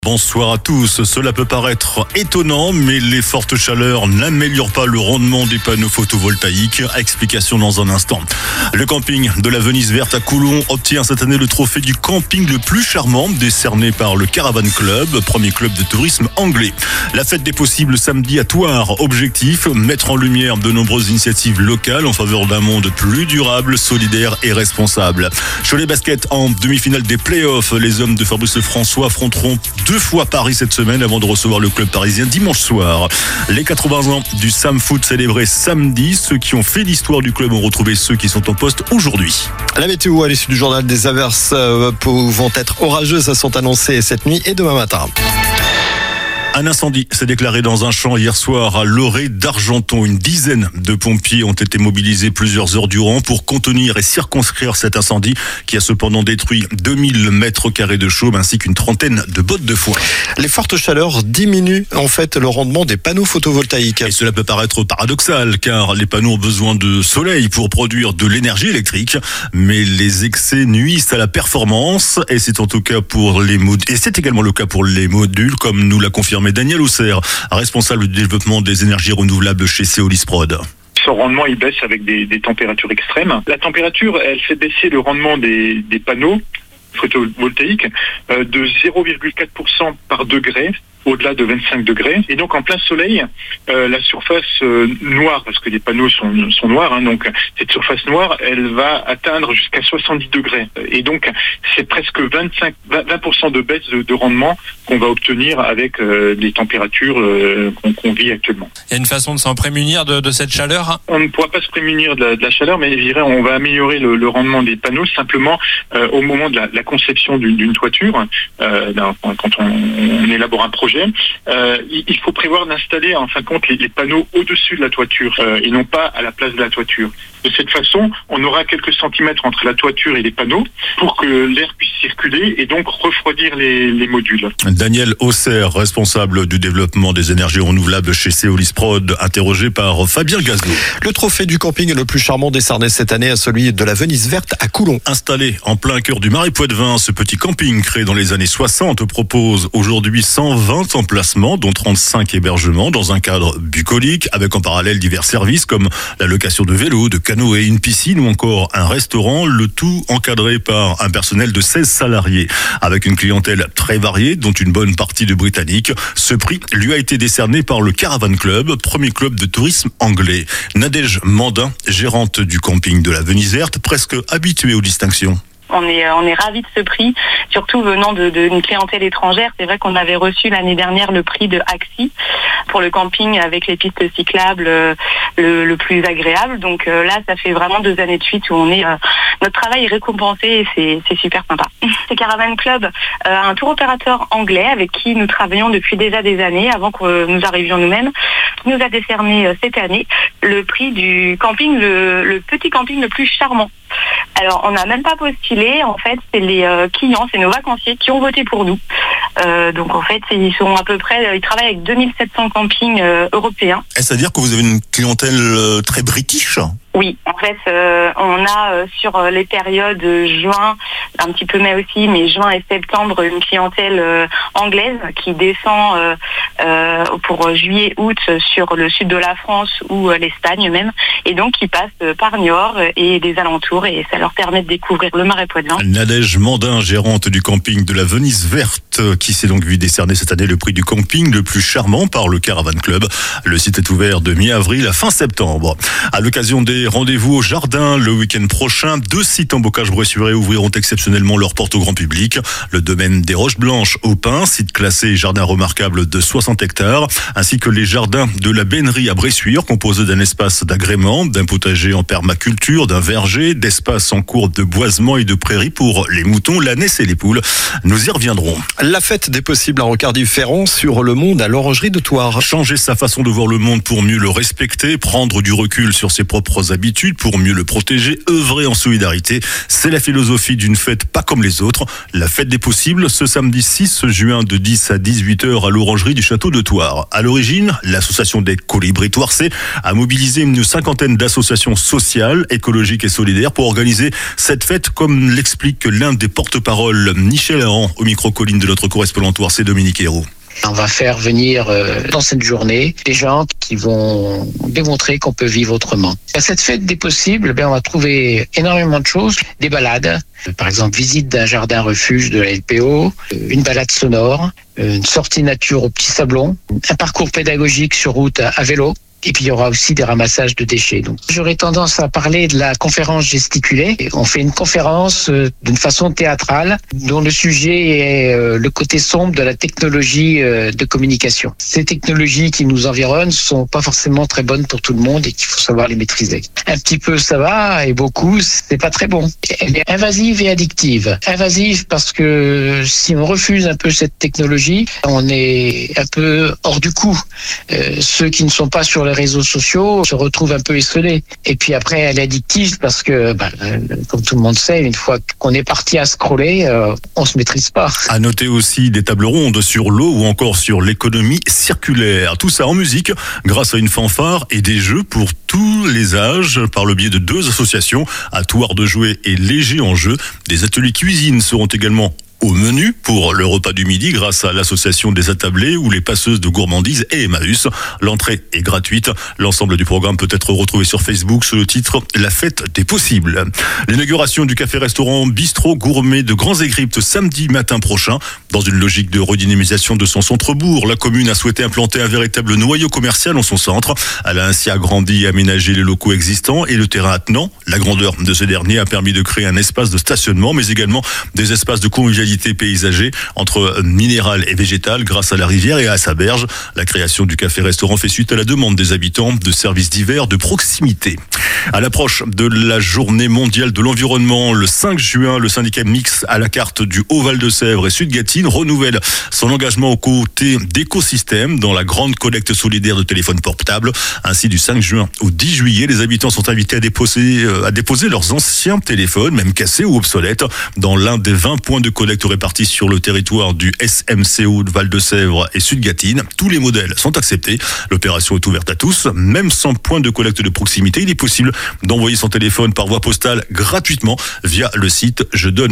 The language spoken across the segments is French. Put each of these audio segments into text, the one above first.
Bonsoir à tous. Cela peut paraître étonnant, mais les fortes chaleurs n'améliorent pas le rendement des panneaux photovoltaïques. Explication dans un instant. Le camping de la Venise Verte à Coulon obtient cette année le trophée du camping le plus charmant, décerné par le Caravan Club, premier club de tourisme anglais. La fête des possibles samedi à Thouars. Objectif, mettre en lumière de nombreuses initiatives locales en faveur d'un monde plus durable, solidaire et responsable. Cholet Basket en demi-finale des playoffs. Les hommes de Fabrice François affronteront 2 fois Paris cette semaine avant de recevoir le club parisien dimanche soir. Les 80 ans du Sam Foot célébrés samedi. Ceux qui ont fait l'histoire du club ont retrouvé ceux qui sont en poste aujourd'hui. La météo à l'issue du journal, des averses pouvant être orageuses sont annoncées cette nuit et demain matin. Un incendie s'est déclaré dans un champ hier soir à Loré d'Argenton. Une dizaine de pompiers ont été mobilisés plusieurs heures durant pour contenir et circonscrire cet incendie qui a cependant détruit 2000 mètres carrés de chaume ainsi qu'une trentaine de bottes de foin. Les fortes chaleurs diminuent en fait le rendement des panneaux photovoltaïques. Et cela peut paraître paradoxal car les panneaux ont besoin de soleil pour produire de l'énergie électrique, mais les excès nuisent à la performance et c'est en tout cas pour les modules. Et c'est également le cas pour les modules, comme nous l'a confirmé Daniel Hausser, responsable du développement des énergies renouvelables chez Seolis Prod. Son rendement, il baisse avec des températures extrêmes. La température, elle fait baisser le rendement des panneaux photovoltaïques de 0,4% par degré, au-delà de 25 degrés. Et donc en plein soleil, la surface noire, parce que les panneaux sont noirs, donc cette surface noire, elle va atteindre jusqu'à 70 degrés. Et donc c'est presque 20% de baisse de rendement qu'on va obtenir avec les températures qu'on vit actuellement. Il y a une façon de s'en prémunir de cette chaleur? On ne pourra pas se prémunir de la chaleur, mais je dirais on va améliorer le rendement des panneaux simplement au moment de la conception d'une toiture. Quand on élabore un projet, il faut prévoir d'installer en fin de compte les panneaux au-dessus de la toiture et non pas à la place de la toiture. De cette façon, on aura quelques centimètres entre la toiture et les panneaux pour que l'air puisse circuler et donc refroidir les modules. Daniel Hausser, responsable du développement des énergies renouvelables chez Seolis Prod, interrogé par Fabien Gazou. Le trophée du camping le plus charmant décerné cette année à celui de la Venise Verte à Coulon. Installé en plein cœur du Marais Poitevin, ce petit camping créé dans les années 60 propose aujourd'hui 120 emplacements, dont 35 hébergements dans un cadre bucolique, avec en parallèle divers services comme la location de vélos, de canoës, une piscine ou encore un restaurant, le tout encadré par un personnel de 16 salariés, avec une clientèle très variée, dont une bonne partie de Britanniques. Ce prix lui a été décerné par le Caravan Club, premier club de tourisme anglais. Nadège Mandin, gérante du camping de la Venise Verte, presque habituée aux distinctions. On est ravis de ce prix, surtout venant d'une clientèle étrangère. C'est vrai qu'on avait reçu l'année dernière le prix de AXI pour le camping avec les pistes cyclables le plus agréable. Donc là, ça fait vraiment 2 années de suite où notre travail est récompensé et c'est super sympa. C'est Caravan Club, un tour opérateur anglais avec qui nous travaillons depuis déjà des années, avant que nous arrivions nous-mêmes, qui nous a décerné cette année le prix du camping, le petit camping le plus charmant. Alors, on n'a même pas postulé. En fait, c'est les clients, c'est nos vacanciers qui ont voté pour nous. Donc, en fait, ils travaillent avec 2700 campings européens. Est-ce à dire que vous avez une clientèle très british ? Oui, en fait, on a sur les périodes juin, un petit peu mai aussi, mais juin et septembre, une clientèle anglaise qui descend pour juillet-août sur le sud de la France ou l'Espagne même, et donc qui passe par Niort et des alentours, et ça leur permet de découvrir le Marais Poitevin. Nadège Mandin, gérante du camping de la Venise Verte, qui s'est donc vu décerner cette année le prix du camping le plus charmant par le Caravan Club. Le site est ouvert de mi-avril à fin septembre. À l'occasion des rendez-vous au jardin le week-end prochain, 2 sites en Bocage-Bressuire ouvriront exceptionnellement leurs portes au grand public. Le domaine des Roches Blanches au Pin, site classé jardin remarquable de 60 hectares, ainsi que les jardins de la Bennerie à Bressuire, composés d'un espace d'agrément, d'un potager en permaculture, d'un verger, d'espace en cours de boisement et de prairies pour les moutons, l'ânesse et les poules. Nous y reviendrons. La fête des possibles à Rocardy-Ferrand sur le monde à l'Orangerie de Thouars. Changer sa façon de voir le monde pour mieux le respecter, prendre du recul sur ses propres nos habitudes pour mieux le protéger, œuvrer en solidarité. C'est la philosophie d'une fête pas comme les autres. La fête des possibles, ce samedi 6 juin de 10 à 18h à l'orangerie du château de Thouars. À l'origine, l'association des Colibris Thouarsais a mobilisé une cinquantaine d'associations sociales, écologiques et solidaires pour organiser cette fête, comme l'explique l'un des porte-parole, Michel Aran, au micro-colline de notre correspondant Thouarsais, Dominique Hérault. On va faire venir dans cette journée des gens qui vont démontrer qu'on peut vivre autrement. À cette fête des possibles, on va trouver énormément de choses. Des balades, par exemple visite d'un jardin refuge de la LPO, une balade sonore, une sortie nature au Petit Sablon, un parcours pédagogique sur route à vélo. Et puis il y aura aussi des ramassages de déchets. Donc j'aurais tendance à parler de la conférence gesticulée. On fait une conférence d'une façon théâtrale dont le sujet est le côté sombre de la technologie de communication. Ces technologies qui nous environnent sont pas forcément très bonnes pour tout le monde et qu'il faut savoir les maîtriser. Un petit peu ça va et beaucoup c'est pas très bon. Elle est invasive et addictive. Invasive parce que si on refuse un peu cette technologie, on est un peu hors du coup. Ceux qui ne sont pas sur les réseaux sociaux se retrouvent un peu esselés. Et puis après, elle est addictive parce que, comme tout le monde sait, une fois qu'on est parti à scroller, on se maîtrise pas. À noter aussi des tables rondes sur l'eau ou encore sur l'économie circulaire. Tout ça en musique, grâce à une fanfare et des jeux pour tous les âges, par le biais de 2 associations, à Thouars de Jouer et Léger en Jeu. Des ateliers cuisine seront également au menu pour le repas du midi grâce à l'association des attablés ou les passeuses de gourmandises et Emmaüs. L'entrée est gratuite. L'ensemble du programme peut être retrouvé sur Facebook sous le titre La fête des possibles. L'inauguration du café-restaurant Bistrot Gourmet de Grands Égyptes samedi matin prochain. Dans une logique de redynamisation de son centre-bourg, la commune a souhaité implanter un véritable noyau commercial en son centre. Elle a ainsi agrandi et aménagé les locaux existants et le terrain attenant. La grandeur de ce dernier a permis de créer un espace de stationnement mais également des espaces de convivialité paysager entre minéral et végétal grâce à la rivière et à sa berge. La création du café-restaurant fait suite à la demande des habitants de services divers de proximité. À l'approche de la journée mondiale de l'environnement, le 5 juin, le syndicat mixte à la carte du Haut-Val-de-Sèvres et Sud-Gâtine renouvelle son engagement aux côtés d'écosystèmes dans la grande collecte solidaire de téléphones portables. Ainsi, du 5 juin au 10 juillet, les habitants sont invités à déposer leurs anciens téléphones, même cassés ou obsolètes, dans l'un des 20 points de collecte répartis sur le territoire du SMCO de Val-de-Sèvres et Sud-Gâtine. Tous les modèles sont acceptés. L'opération est ouverte à tous. Même sans point de collecte de proximité, il est possible d'envoyer son téléphone par voie postale gratuitement via le site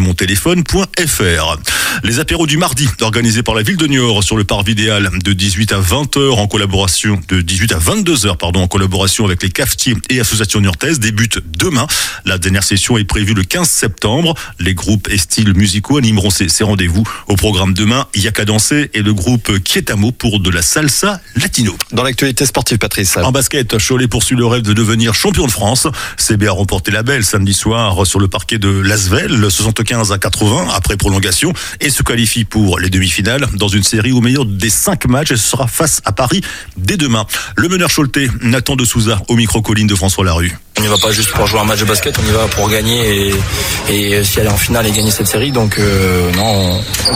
jedonnemontéléphone.fr. Les apéros du mardi, organisés par la ville de Niort sur le parvis idéal de 18 à 20h en collaboration, de 18 à 22h, en collaboration avec les cafetiers et associations niortaises, débutent demain. La dernière session est prévue le 15 septembre. Les groupes et styles musicaux animeront ces rendez-vous. Au programme demain, Yaka Danser et le groupe Quietamo pour de la salsa latino. Dans l'actualité sportive, Patrice. En basket, Cholet poursuit le rêve de devenir champion de France. CB a remporté la belle samedi soir sur le parquet de Lasvel, 75-80 après prolongation, et se qualifie pour les demi-finales dans une série au meilleur des 5 matchs. Elle sera face à Paris dès demain. Le meneur choletais, Nathan de Souza, au micro-colline de François Larue. On n'y va pas juste pour jouer un match de basket, on y va pour gagner et si aller en finale et gagner cette série. Donc non, on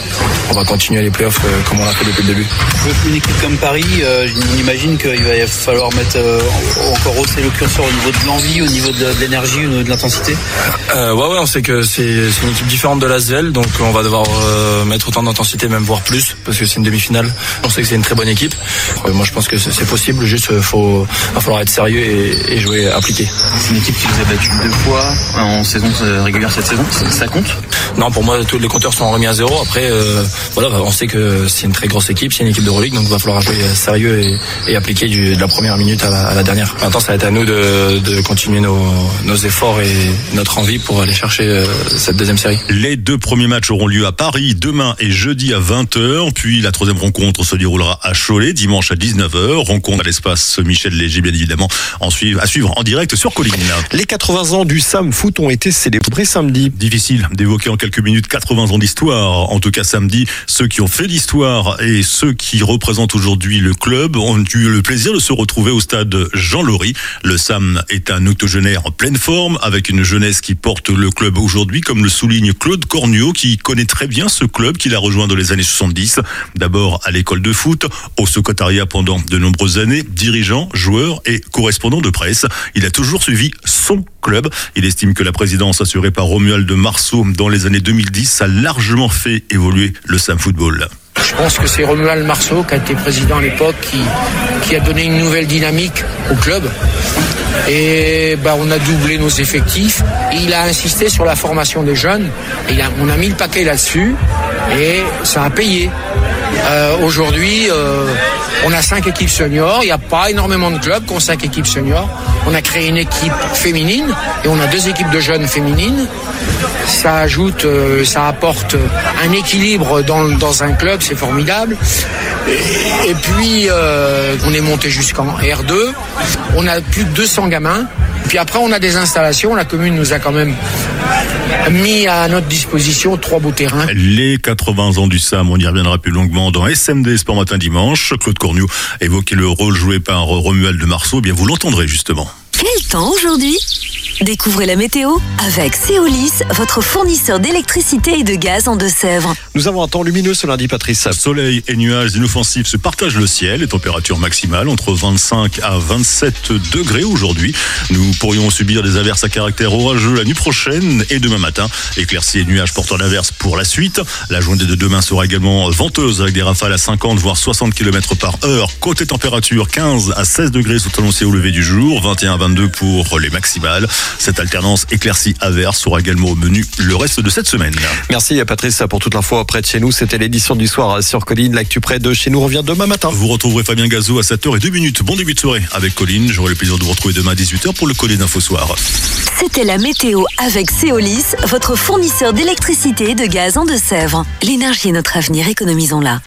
va continuer les playoffs comme on l'a fait depuis le début. Une équipe comme Paris, on imagine qu'il va falloir mettre encore hausser le curseur au niveau de l'envie, au niveau de l'énergie, au niveau de l'intensité. Ouais, on sait que c'est une équipe différente de l'Asvel, donc on va devoir mettre autant d'intensité, même voire plus, parce que c'est une demi-finale. On sait que c'est une très bonne équipe. Moi je pense que c'est possible, juste va falloir être sérieux et jouer appliqué. C'est une équipe qui vous a battu 2 fois en saison régulière cette saison, ça compte? Non, pour moi tous les compteurs sont remis à 0. Après on sait que c'est une très grosse équipe, c'est une équipe de Euroleague, donc il va falloir jouer sérieux et appliquer de la première minute à la dernière. Maintenant ça va être à nous de continuer nos efforts et notre envie pour aller chercher cette deuxième série. Les 2 premiers matchs auront lieu à Paris demain et jeudi à 20h, puis la 3e rencontre se déroulera à Cholet dimanche à 19h, rencontre à l'espace Michel Léger bien évidemment, à suivre en direct sur Colline. Les 80 ans du Sam Foot ont été célébrés samedi. Difficile d'évoquer en quelques minutes 80 ans d'histoire. En tout cas samedi, ceux qui ont fait l'histoire et ceux qui représentent aujourd'hui le club ont eu le plaisir de se retrouver au stade Jean-Laury. Le Sam est un octogénaire en pleine forme, avec une jeunesse qui porte le club aujourd'hui, comme le souligne Claude Cornuau, qui connaît très bien ce club qu'il a rejoint dans les années 70. D'abord à l'école de foot, au secrétariat pendant de nombreuses années, dirigeant, joueur et correspondant de presse. il a toujours suivi son club. Il estime que la présidence assurée par Romuald Marceau dans les années 2010 a largement fait évoluer le Sam Football. Je pense que c'est Romuald Marceau qui a été président à l'époque qui a donné une nouvelle dynamique au club. Et on a doublé nos effectifs. Et il a insisté sur la formation des jeunes. On a mis le paquet là-dessus et ça a payé. Aujourd'hui, on a 5 équipes seniors. Il n'y a pas énormément de clubs qui ont 5 équipes seniors. On a créé une équipe féminine et on a 2 équipes de jeunes féminines. Ça ajoute, ça apporte un équilibre dans un club, c'est formidable. Et puis, on est monté jusqu'en R2. On a plus de 200 gamins. Puis après, on a des installations. La commune nous a quand même mis à notre disposition 3 beaux terrains. Les 80 ans du SAM, on y reviendra plus longuement dans SMD Sport Matin Dimanche. Claude Cornu évoquait le rôle joué par Romuald Marceau. Bien, vous l'entendrez justement. Quel temps aujourd'hui ? Découvrez la météo avec Céolis, votre fournisseur d'électricité et de gaz en Deux-Sèvres. Nous avons un temps lumineux ce lundi, Patrice. Soleil et nuages inoffensifs se partagent le ciel. Les températures maximales entre 25 à 27 degrés aujourd'hui. Nous pourrions subir des averses à caractère orageux la nuit prochaine et demain matin. Éclaircies et nuages porteurs d'averses pour la suite. La journée de demain sera également venteuse avec des rafales à 50 voire 60 km par heure. Côté température, 15 à 16 degrés sont annoncés au lever du jour. 21 à 22 pour les maximales. Cette alternance éclaircie-averse sera également au menu le reste de cette semaine. Merci à Patrice pour toute l'info près de chez nous. C'était l'édition du soir sur Colline. L'actu près de chez nous revient demain matin. Vous retrouverez Fabien Gazot à 7h02. Bon début de soirée avec Colline. J'aurai le plaisir de vous retrouver demain à 18h pour le Colline Info Soir. C'était la météo avec Céolis, votre fournisseur d'électricité et de gaz en Deux-Sèvres. L'énergie est notre avenir, économisons-la.